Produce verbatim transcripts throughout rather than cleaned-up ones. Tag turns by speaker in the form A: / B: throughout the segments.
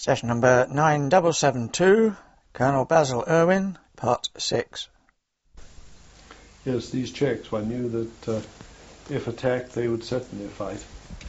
A: Session number nine seven seven two, Colonel Basil Irwin, Part six.
B: Yes, these Czechs, one knew that uh, if attacked, they would certainly fight.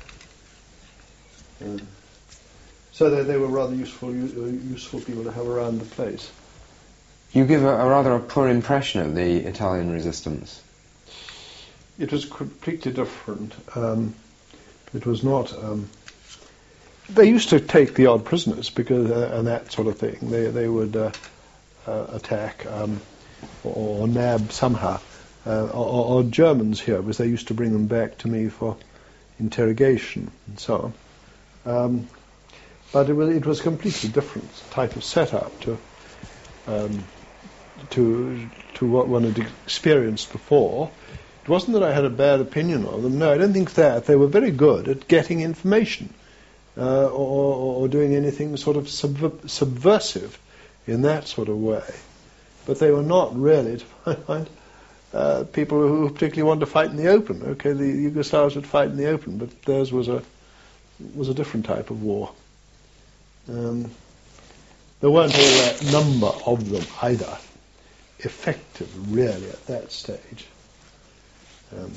B: Um, so they, they were rather useful, useful people to have around the place.
C: You give a, a rather a poor impression of the Italian resistance.
B: It was completely different. Um, it was not... Um, they used to take the odd prisoners because uh, and that sort of thing. They they would uh, uh, attack um, or, or nab somehow. Uh, or, or Germans here, because they used to bring them back to me for interrogation and so on. Um, but it was it was a completely different type of setup to um, to to what one had experienced before. It wasn't that I had a bad opinion of them. No, I don't think that. They were very good at getting information uh, or, or doing anything sort of subver- subversive in that sort of way. But they were not really, to my mind, Uh, people who particularly wanted to fight in the open. Okay, the Yugoslavs would fight in the open, but theirs was a was a different type of war. Um, there weren't all that number of them either, effective really at that stage. Um,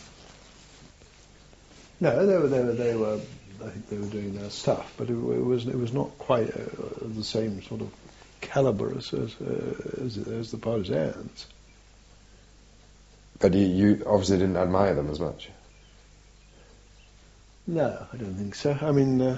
B: no, they were, they were, they were. I think they were doing their stuff, but it, it was it was not quite uh, the same sort of caliber as as, uh, as, as the partisans.
C: But you, you obviously didn't admire them as much.
B: No, I don't think so. I mean, uh,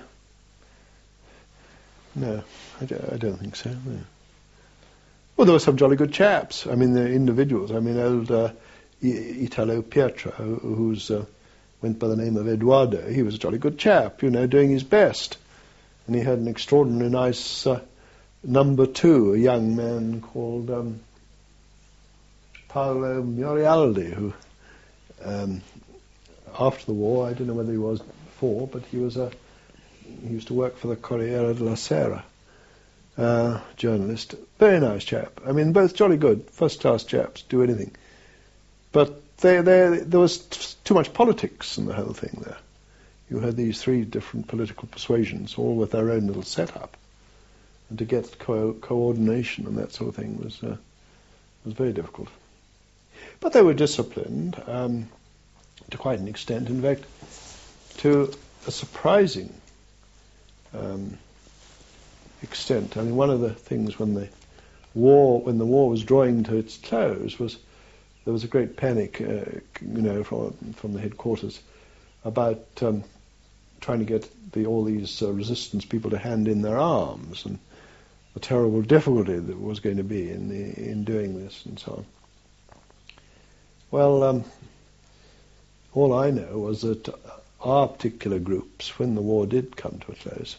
B: no, I, do, I don't think so. No. Well, there were some jolly good chaps. I mean, the individuals. I mean, old uh, Italo Pietro, who uh, went by the name of Eduardo, he was a jolly good chap, you know, doing his best. And he had an extraordinarily nice uh, number two, a young man called... Um, Paolo Morialdi, who, um, after the war, I don't know whether he was before, but he was a, he used to work for the Corriere della Sera, uh, journalist. Very nice chap. I mean, both jolly good, first-class chaps, do anything. But they, they, there was t- too much politics in the whole thing there. You had these three different political persuasions, all with their own little setup. And to get co- coordination and that sort of thing was uh, was very difficult. But they were disciplined um, to quite an extent. In fact, to a surprising um, extent. I mean, one of the things when the war, when the war was drawing to its close, was there was a great panic, uh, you know, from from the headquarters about um, trying to get the, all these uh, resistance people to hand in their arms, and the terrible difficulty that was going to be in the, in doing this and so on. Well, um, all I know was that our particular groups, when the war did come to a close,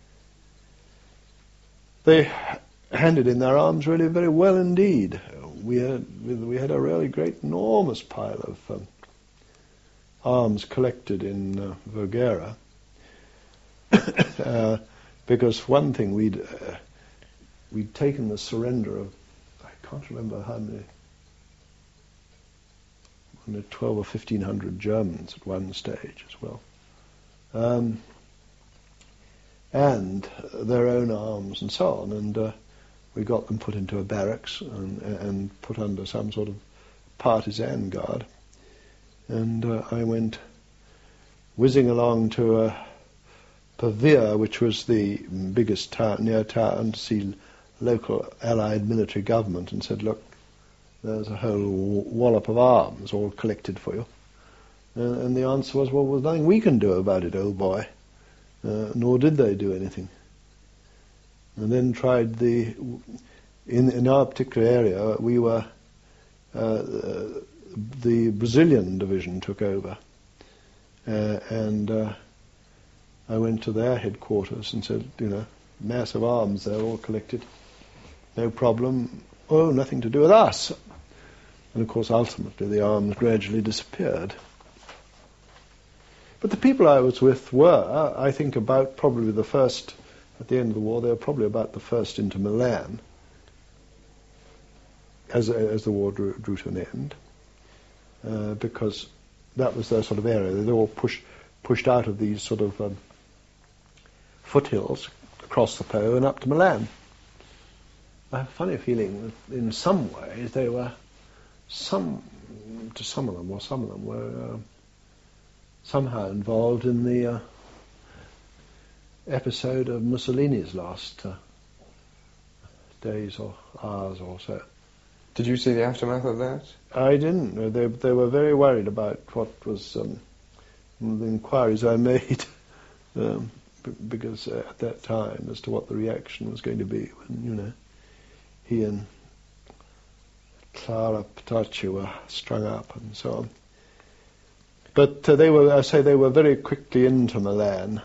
B: they handed in their arms really very well indeed. We had we had a really great, enormous pile of um, arms collected in uh, Voghera, uh, because one thing we'd uh, we'd taken the surrender of, I can't remember how many. twelve or fifteen hundred Germans at one stage as well, um, and their own arms and so on. And uh, we got them put into a barracks and, and put under some sort of partisan guard. And uh, I went whizzing along to uh, Pavia, which was the biggest town, near town, to see local Allied military government, and said, "Look, there's a whole wallop of arms all collected for you." Uh, and the answer was, well, there's nothing we can do about it, old boy. Uh, nor did they do anything. And then tried the... In, in our particular area, we were... Uh, the Brazilian division took over. Uh, and uh, I went to their headquarters and said, you know, mass of arms, they're all collected. No problem. Oh, nothing to do with us. And of course, ultimately, the arms gradually disappeared. But the people I was with were, I think, about probably the first, at the end of the war, they were probably about the first into Milan, as as the war drew, drew to an end, uh, because that was their sort of area. They were all pushed pushed out of these sort of um, foothills, across the Po and up to Milan. I have a funny feeling that in some ways they were, some, to some of them, or some of them were uh, somehow involved in the uh, episode of Mussolini's last uh, days or hours or so.
C: Did you see the aftermath of that?
B: I didn't. No, they they were very worried about what was um, the inquiries I made, um, b- because uh, at that time as to what the reaction was going to be when, you know, he and Clara Petacci were strung up and so on. But uh, they were, I say, they were very quickly into Milan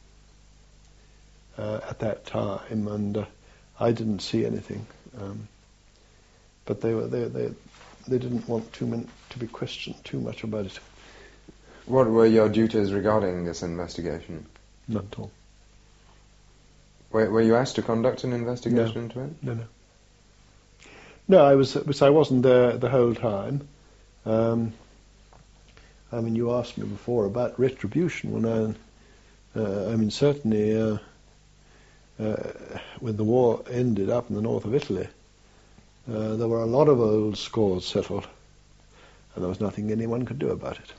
B: uh, at that time, and uh, I didn't see anything. Um, but they were they they they didn't want too many, to be questioned too much about it.
C: What were your duties regarding this investigation?
B: Not at all.
C: Were, were you asked to conduct an investigation
B: No.
C: into it?
B: No, no. No, I was. was I wasn't there the whole time. Um, I mean, you asked me before about retribution. When I, uh, I mean, certainly uh, uh, when the war ended up in the north of Italy, uh, there were a lot of old scores settled, and there was nothing anyone could do about it.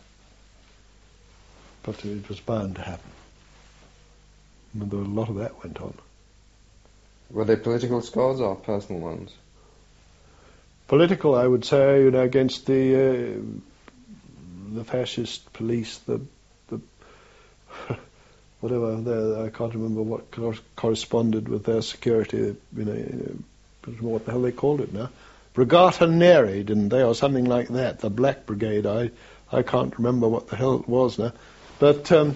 B: But it was bound to happen. And there was a lot of that went on.
C: Were they political scores or personal ones?
B: Political, I would say, you know, against the uh, the fascist police, the the whatever. The, I can't remember what cor- corresponded with their security. You know, what the hell they called it now? Brigata Neri, didn't they, or something like that? The Black Brigade. I I can't remember what the hell it was now, but. Um,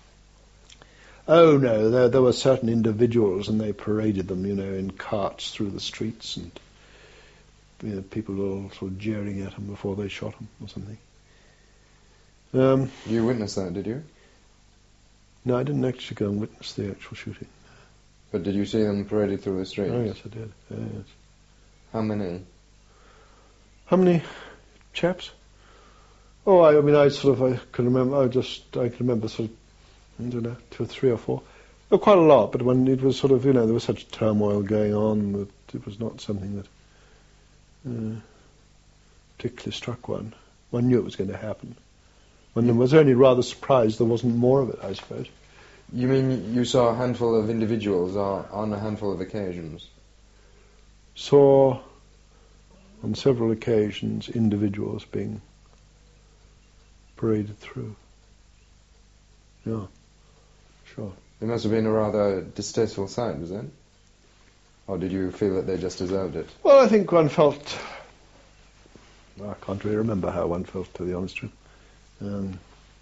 B: Oh no, there, there were certain individuals, and they paraded them, you know, in carts through the streets, and you know, people were all sort of jeering at them before they shot them or something. Um,
C: You witnessed that, did you?
B: no, I didn't actually go and witness the actual shooting.
C: But did you see them paraded through the streets?
B: Oh yes, I did. Oh, yes.
C: How many?
B: How many chaps? Oh, I, I mean, I sort of, I can remember. I just, I can remember sort of. I don't know, two or three or four. Well, quite a lot, but when it was sort of, you know, there was such turmoil going on that it was not something that uh, particularly struck one. One knew it was going to happen. One was only rather surprised there wasn't more of it, I suppose.
C: You mean you saw a handful of individuals or on a handful of occasions?
B: Saw, on several occasions, individuals being paraded through. Yeah. Sure.
C: It must have been a rather distasteful sight, was it? Or did you feel that they just deserved it?
B: Well, I think one felt... I can't really remember how one felt, to be honest with you. Um,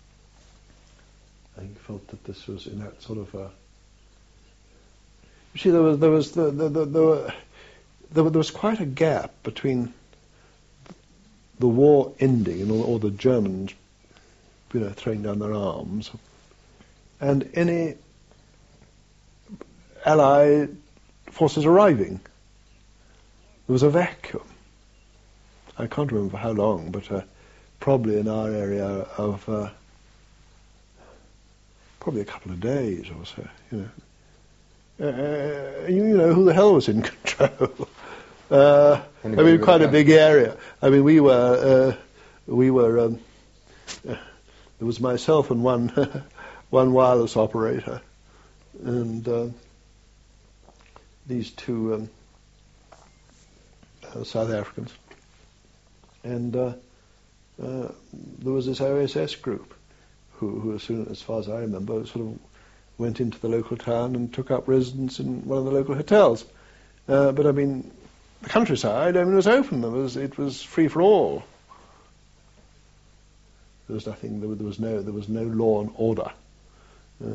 B: I think felt that this was in that sort of... Uh, you see, there was there was the, the, the, the, were, there, there was quite a gap between the war ending and all, all the Germans, you know, throwing down their arms, and any Allied forces arriving. There was a vacuum. I can't remember how long, but uh, probably in our area of uh, probably a couple of days or so. You know, uh, you, you know who the hell was in control? uh, I mean, quite a big area. I mean, we were uh, we were. Um, uh, there was myself and one one wireless operator, and uh, these two um, uh, South Africans. And uh, uh, there was this O S S group who, who, as soon as far as I remember, sort of went into the local town and took up residence in one of the local hotels. Uh, but I mean, the countryside, I mean, it was open. There was, it was free for all. There was nothing. There was, there was no. There was no law and order. Uh,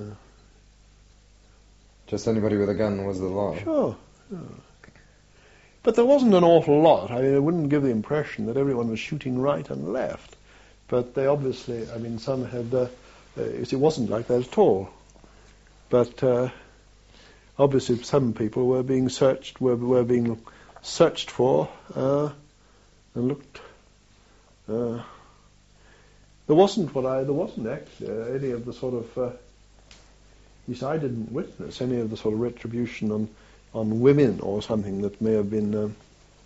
C: Just anybody with a gun was the law.
B: Sure. sure. But there wasn't an awful lot. I mean, it wouldn't give the impression that everyone was shooting right and left. But they obviously, I mean, some had, uh, uh, it wasn't like that at all. But uh, obviously some people were being searched, were, were being searched for, uh, and looked. Uh, there wasn't what I, there wasn't actually uh, any of the sort of, uh, he said, I didn't witness any of the sort of retribution on, on women or something that may have been um,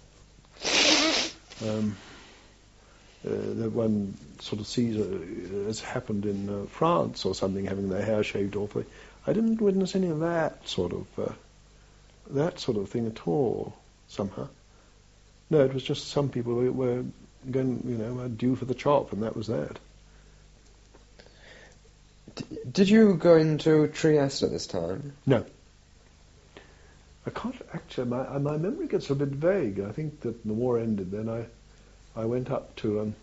B: um, uh, that one sort of sees uh, as happened in uh, France or something, having their hair shaved off. I didn't witness any of that sort of uh, that sort of thing at all. Somehow, no, it was just some people were, were going, you know, were due for the chop, and that was that.
C: D- did you go into Trieste at this time?
B: No. I can't actually. My my memory gets a bit vague. I think that the war ended. Then I, I went up to um,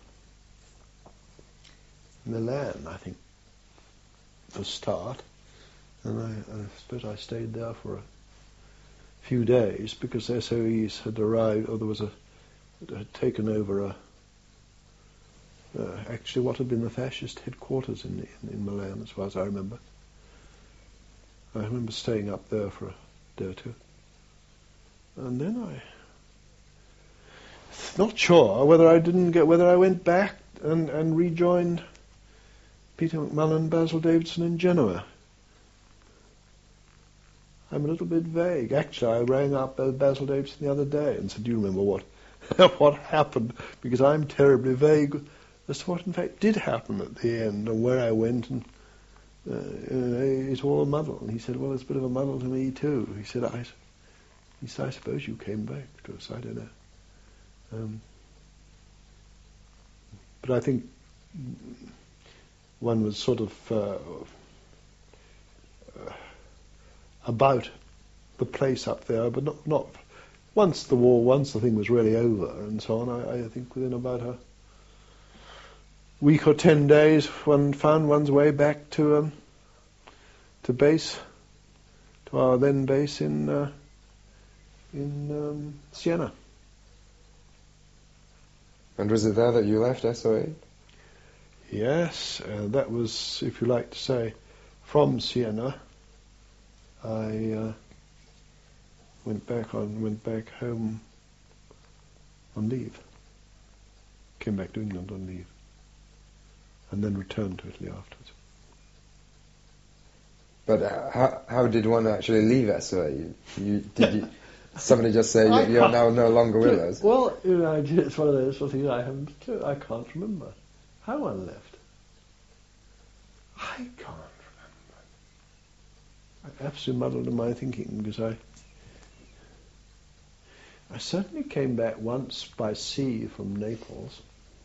B: Milan. I think for a start, and I, I suppose I stayed there for a few days because the S O Es had arrived, or there was a had taken over a uh, actually what had been the fascist headquarters in, in in Milan, as far as I remember. I remember staying up there for a day or two. And then I, not sure whether I didn't get, whether I went back and, and rejoined Peter McMullen and Basil Davidson in Genoa. I'm a little bit vague. Actually, I rang up Basil Davidson the other day and said, do you remember what what happened? Because I'm terribly vague as to what in fact did happen at the end and where I went, and uh, it's all a muddle. And he said, well, it's a bit of a muddle to me too. He said, I... He said, I suppose you came back to us, I don't know. Um, but I think one was sort of uh, uh, about the place up there, but not, not once the war, once the thing was really over and so on. I, I think within about a week or ten days, one found one's way back to um, to base, to our then base in... Uh, in um, Siena.
C: And was it there that you left S O E?
B: Yes, uh, that was, if you like to say, from Siena. I uh, went back on, went back home on leave. Came back to England on leave, and then returned to Italy afterwards.
C: But uh, how how did one actually leave S O E? You did you? Somebody just say
B: I
C: you're now no longer with us.
B: Well, you know, it's one of those sort of things I haven't. I can't remember how one left. I can't remember. I'm absolutely muddled in my thinking because I. I certainly came back once by sea from Naples.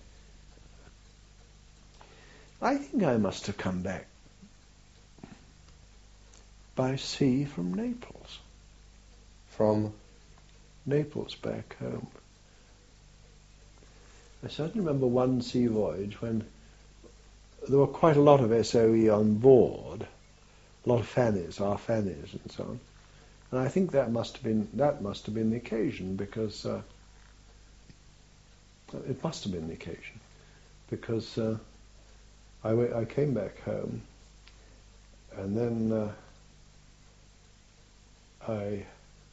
B: I think I must have come back by sea from Naples.
C: From
B: Naples back home. I certainly remember one sea voyage when there were quite a lot of S O E on board, a lot of fannies, our fannies and so on. And I think that must have been that must have been the occasion because uh, it must have been the occasion because uh, I, w- I came back home and then uh, I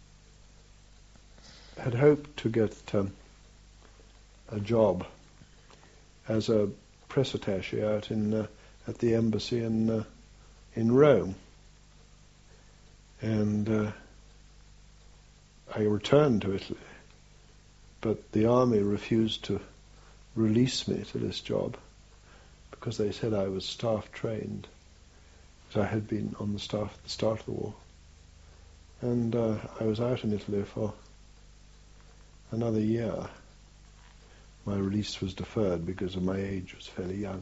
B: had hoped to get um, a job as a press attaché out in uh, at the embassy in uh, in Rome, and uh, I returned to Italy, but the army refused to release me to this job because they said I was staff trained, as I had been on the staff at the start of the war, and uh, I was out in Italy for another year. My release was deferred because of my age was fairly young.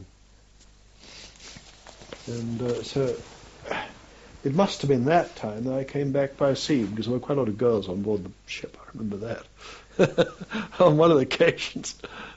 B: And uh, so it must have been that time that I came back by sea because there were quite a lot of girls on board the ship, I remember that, on one of the occasions.